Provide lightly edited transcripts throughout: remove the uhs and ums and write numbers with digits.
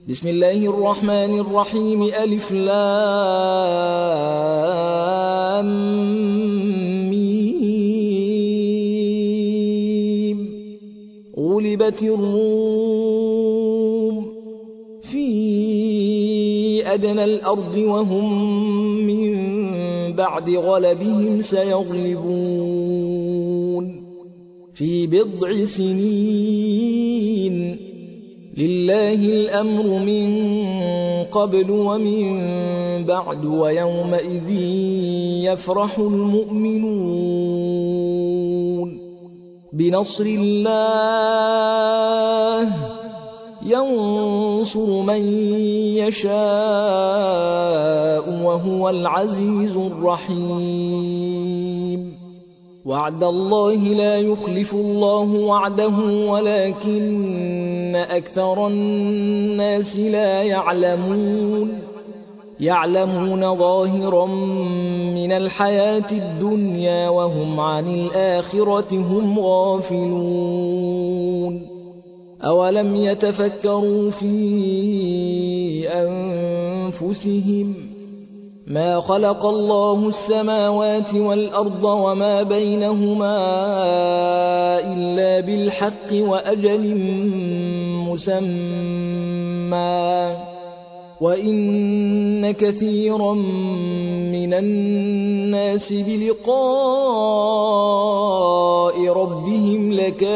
بسم الله الرحمن الرحيم ألف لام ميم. غلبت الروم في أدنى الأرض وهم من بعد غلبهم سيغلبون في بضع سنين. لله الأمر من قبل ومن بعد ويومئذ يفرح المؤمنون بنصر الله ينصر من يشاء وهو العزيز الرحيم. وعد الله لا يخلف الله وعده ولكن أكثر الناس لا يعلمون ظاهرا من الحياة الدنيا وهم عن الآخرة هم غافلون. أولم يتفكروا في أنفسهم ما خلق الله السماوات والأرض وما بينهما إلا بالحق وأجل مسمى وإن كثيرا من الناس بلقاء ربهم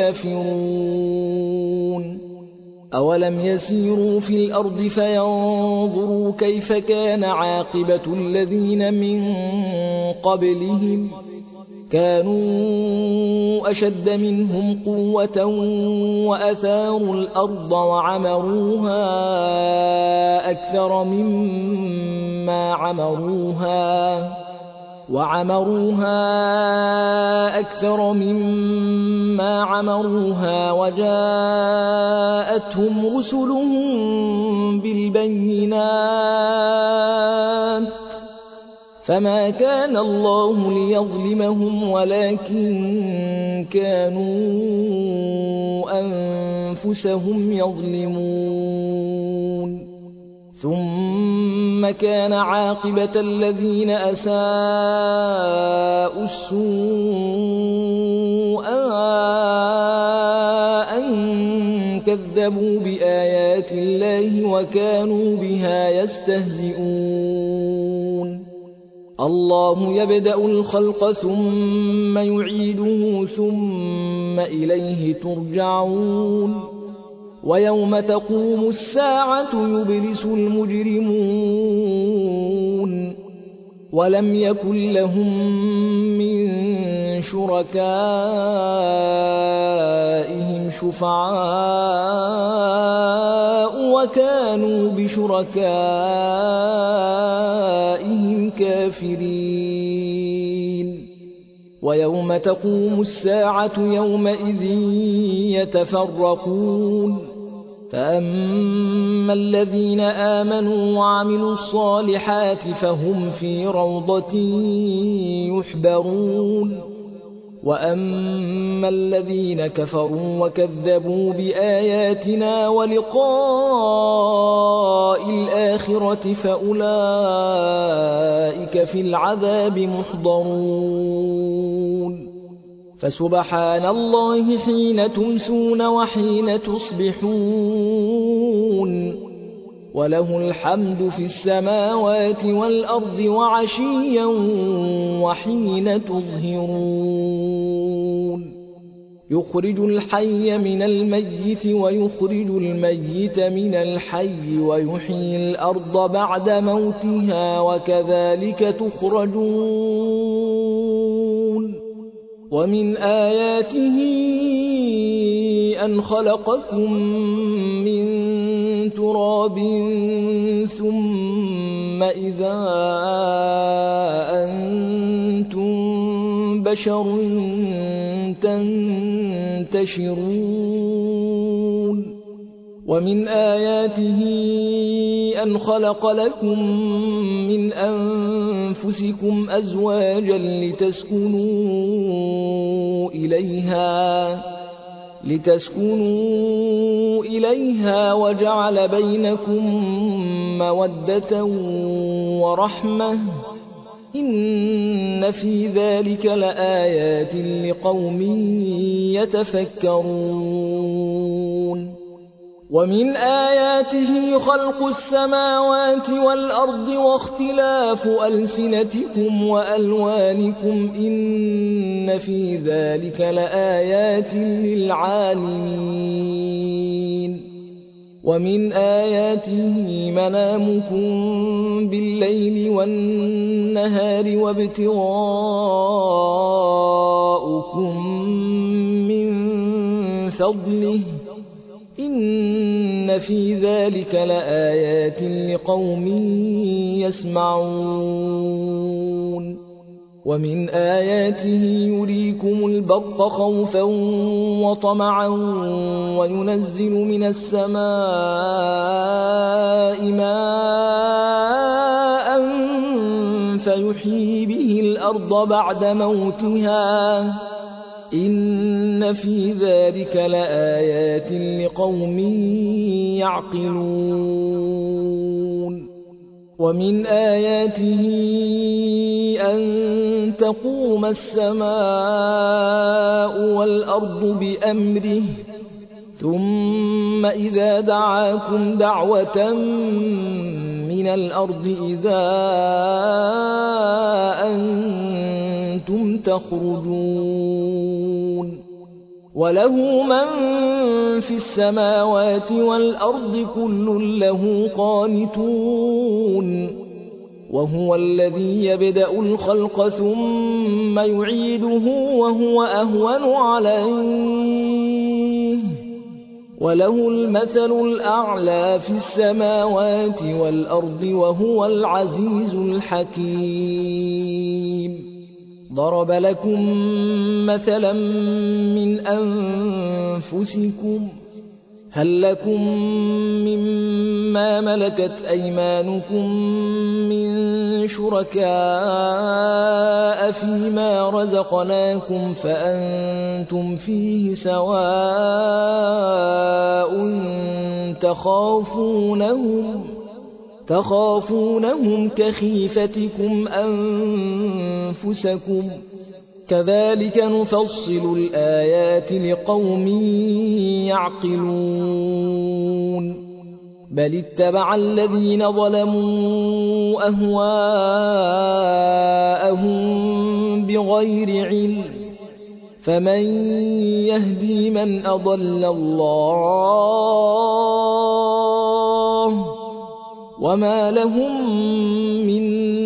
لكافرون. أولم يسيروا في الأرض فينظروا كيف كان عاقبة الذين من قبلهم كانوا أشد منهم قوة وأثاروا الأرض وعمروها أكثر مما عمروها وجاءتهم رسلهم بالبينات فما كان الله ليظلمهم ولكن كانوا أنفسهم يظلمون. ثم كان عاقبة الذين أساءوا السوء أن كذبوا بآيات الله وكانوا بها يستهزئون. الله يبدأ الخلق ثم يعيده ثم إليه ترجعون. ويوم تقوم الساعة يبلس المجرمون ولم يكن لهم من شركائهم شفعاء وكانوا بشركائهم كافرين. ويوم تقوم الساعة يومئذ يتفرقون فأما الذين آمنوا وعملوا الصالحات فهم في روضة يحبرون. وأما الذين كفروا وكذبوا بآياتنا ولقاء الآخرة فأولئك في العذاب محضرون. فسبحان الله حين تمسون وحين تصبحون وله الحمد في السماوات والأرض وعشيا وحين تظهرون. يخرج الحي من الميت ويخرج الميت من الحي ويحيي الأرض بعد موتها وكذلك تخرجون. ومن آياته أن خلقكم من تراب ثم إذا أنتم بشر تنتشرون. ومن آياته أن خلق لكم من أنفسكم أزواجا لتسكنوا إليها لتسكنوا إليها وجعل بينكم مودة ورحمة إن في ذلك لآيات لقوم يتفكرون ومن آياته خلق السماوات والأرض واختلاف ألسنتكم وألوانكم إن في ذلك لآيات للعالمين ومن آياته منامكم بالليل والنهار وابتغاؤكم من فضله إن في ذلك لآيات لقوم يسمعون ومن آياته يريكم البرق خوفا وطمعا وينزل من السماء ماء فيحيي به الأرض بعد موتها إن في ذلك لآيات لقوم يعقلون ومن آياته أن تقوم السماء والأرض بأمره ثم إذا دعاكم دعوة من الأرض إذا أنتم تخرجون وله من في السماوات والأرض كل له قانتون وهو الذي يبدأ الخلق ثم يعيده وهو أهون عليه وله المثل الأعلى في السماوات والأرض وهو العزيز الحكيم ضرب لكم مثلا من أنفسكم هل لكم مما ملكت أيمانكم من شركاء فيما رزقناكم فأنتم فيه سواء تخافونهم كخيفتكم أنفسكم كذلك نفصل الآيات لقوم يعقلون بل اتبع الذين ظلموا أهواءهم بغير علم فمن يهدي من أضل الله وما لهم من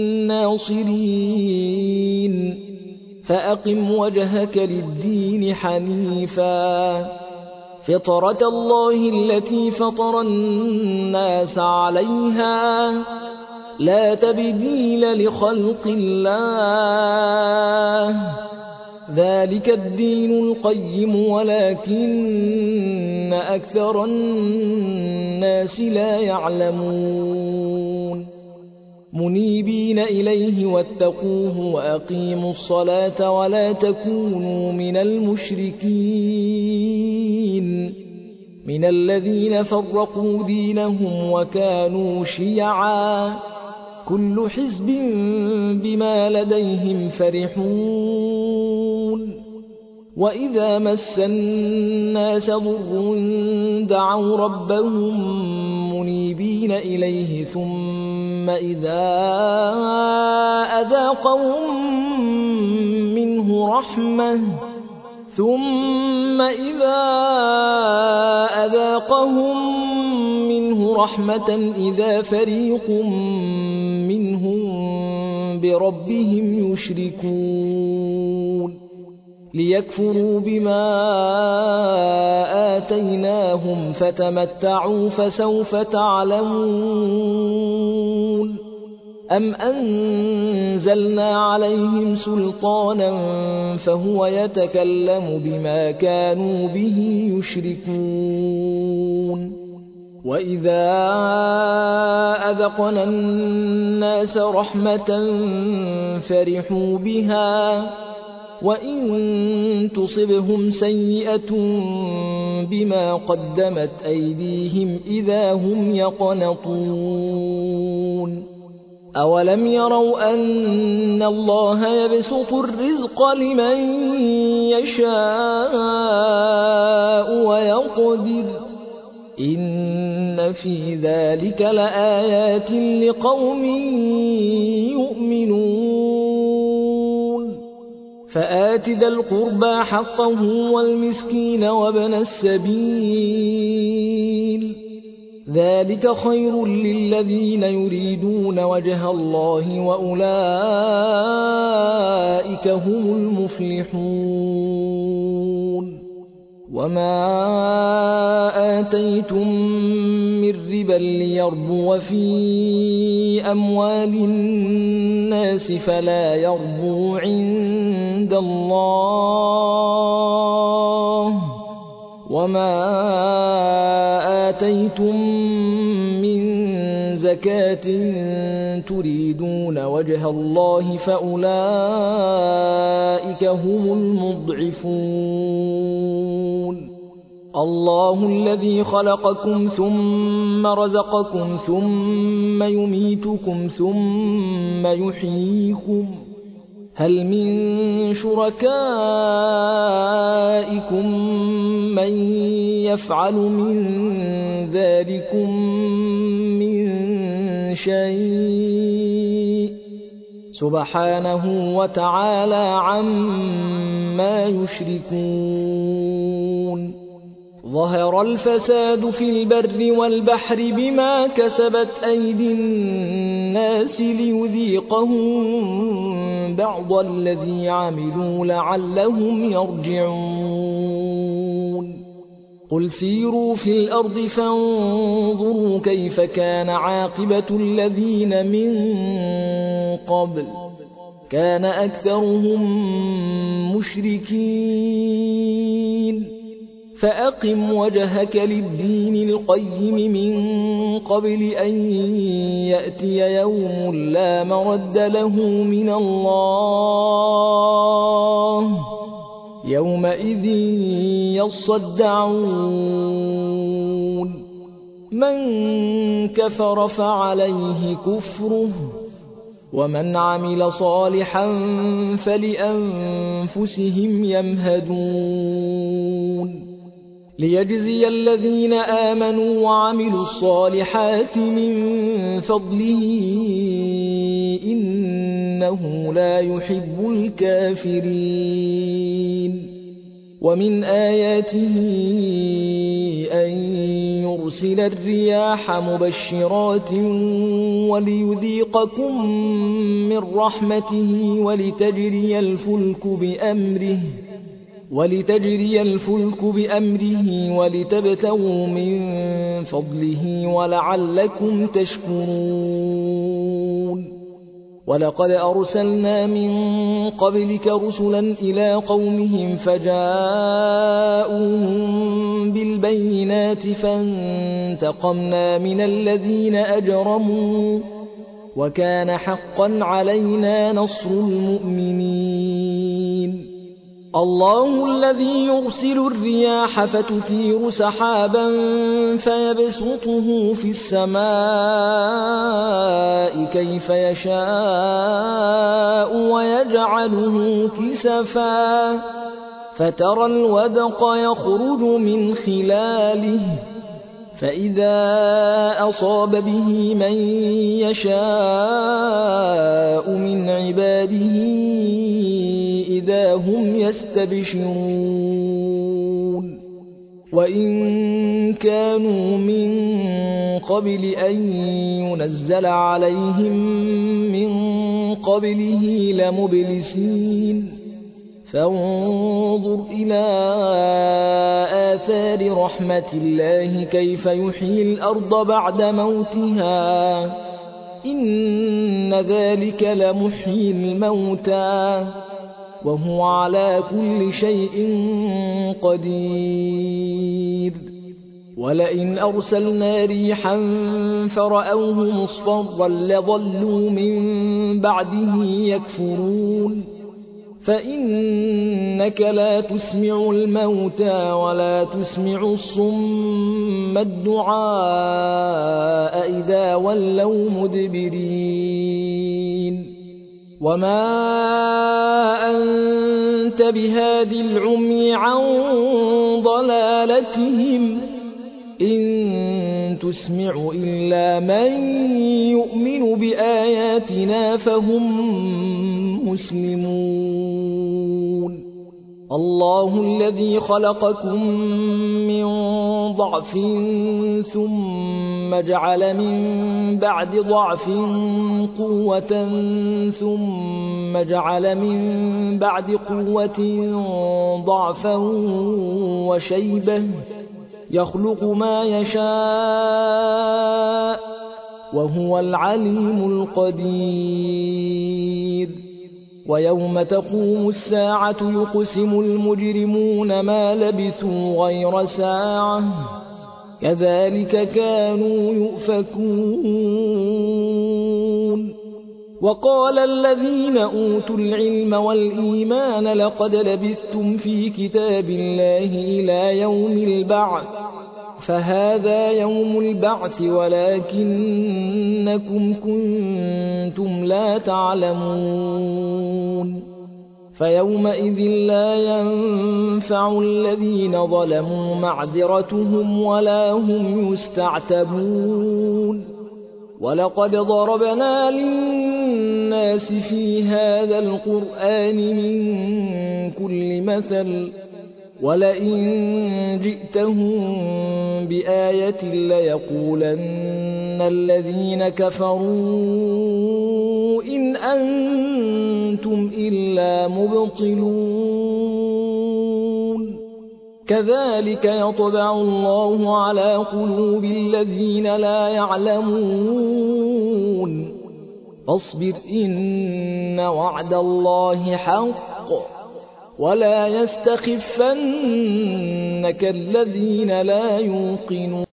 ناصرين فأقم وجهك للدين حنيفا فطرة الله التي فطر الناس عليها لا تبديل لخلق الله ذلك الدين القيم ولكن أكثر الناس لا يعلمون منيبين إليه واتقوه وأقيموا الصلاة ولا تكونوا من المشركين من الذين فرقوا دينهم وكانوا شيعا كل حزب بما لديهم فرحون وإذا مس الناس ضر دعوا ربهم منيبين إليه ثم إذا أذاقهم منه رحمة إذا فريق منهم بربهم يشركون ليكفروا بما آتيناهم فتمتعوا فسوف تعلمون أم أنزلنا عليهم سلطانا فهو يتكلم بما كانوا به يشركون وإذا أذقنا الناس رحمة فرحوا بها وإن تصبهم سيئة بما قدمت أيديهم إذا هم يقنطون أولم يروا أن الله يبسط الرزق لمن يشاء ويقدر إن في ذلك لآيات لقوم يؤمنون فآت ذا القربى حقه والمسكين وابن السبيل ذلك خير للذين يريدون وجه الله وأولئك هم المفلحون وما آتيتم من ربا ليربو في أموال الناس فلا يربو عند الله وما آتيتم من زكاة تريدون وجه الله فأولئك هم المضعفون الله الذي خلقكم ثم رزقكم ثم يميتكم ثم يحييكم هل من شركائكم من يفعل من ذلكم من شيء سبحانه وتعالى عما يشركون ظهر الفساد في البر والبحر بما كسبت أيدي الناس ليذيقهم بعض الذي عملوا لعلهم يرجعون قل سيروا في الأرض فانظروا كيف كان عاقبة الذين من قبل كان أكثرهم مشركين فأقم وجهك للدين القيم من قبل أن يأتي يوم لا مرد له من الله يومئذ يصدعون من كفر فعليه كفره ومن عمل صالحا فلأنفسهم يمهدون ليجزي الذين آمنوا وعملوا الصالحات من فضله إنه لا يحب الكافرين ومن آياته أن يرسل الرياح مبشرات وليذيقكم من رحمته ولتجري الفلك بأمره ولتبتغوا من فضله ولعلكم تشكرون ولقد أرسلنا من قبلك رسلا إلى قومهم فجاءوهم بالبينات فانتقمنا من الذين أجرموا وكان حقا علينا نصر المؤمنين الله الذي يرسل الرياح فتثير سحابا فيبسطه في السماء كيف يشاء ويجعله كسفا فترى الودق يخرج من خلاله فإذا أصاب به من يشاء من عباده إذا هم يستبشرون وإن كانوا من قبل أن ينزل عليهم من قبله لمبلسين فانظر إلى آثار رحمة الله كيف يحيي الأرض بعد موتها إن ذلك لمحيي الموتى وهو على كل شيء قدير ولئن أرسلنا ريحا فرأوه مصفرا لظلوا من بعده يكفرون فإنك لا تسمع الموتى ولا تسمع الصم الدعاء إذا ولوا مدبرين وما أنت بهاد العمي عن ضلالتهم إن تسمع إلا من يؤمن بآياتنا فهم مسلمون الله الذي خلقكم من ضعف ثم جعل من بعد ضعف قوة ثم جعل من بعد قوة ضعفا وشيبة يخلق ما يشاء وهو العليم القدير ويوم تقوم الساعة يقسم المجرمون ما لبثوا غير ساعة كذلك كانوا يؤفكون وقال الذين أوتوا العلم والإيمان لقد لبثتم في كتاب الله إلى يوم البعث فهذا يوم البعث ولكنكم كنتم لا تعلمون فيومئذ لا ينفع الذين ظلموا معذرتهم ولا هم يستعتبون ولقد ضربنا للناس في هذا القرآن من كل مثل ولئن جئتهم بآية ليقولن الذين كفروا إن أنتم إلا مبطلون كذلك يطبع الله على قلوب الذين لا يعلمون فاصبر إن وعد الله حق ولا يستخفنك الذين لا يوقنون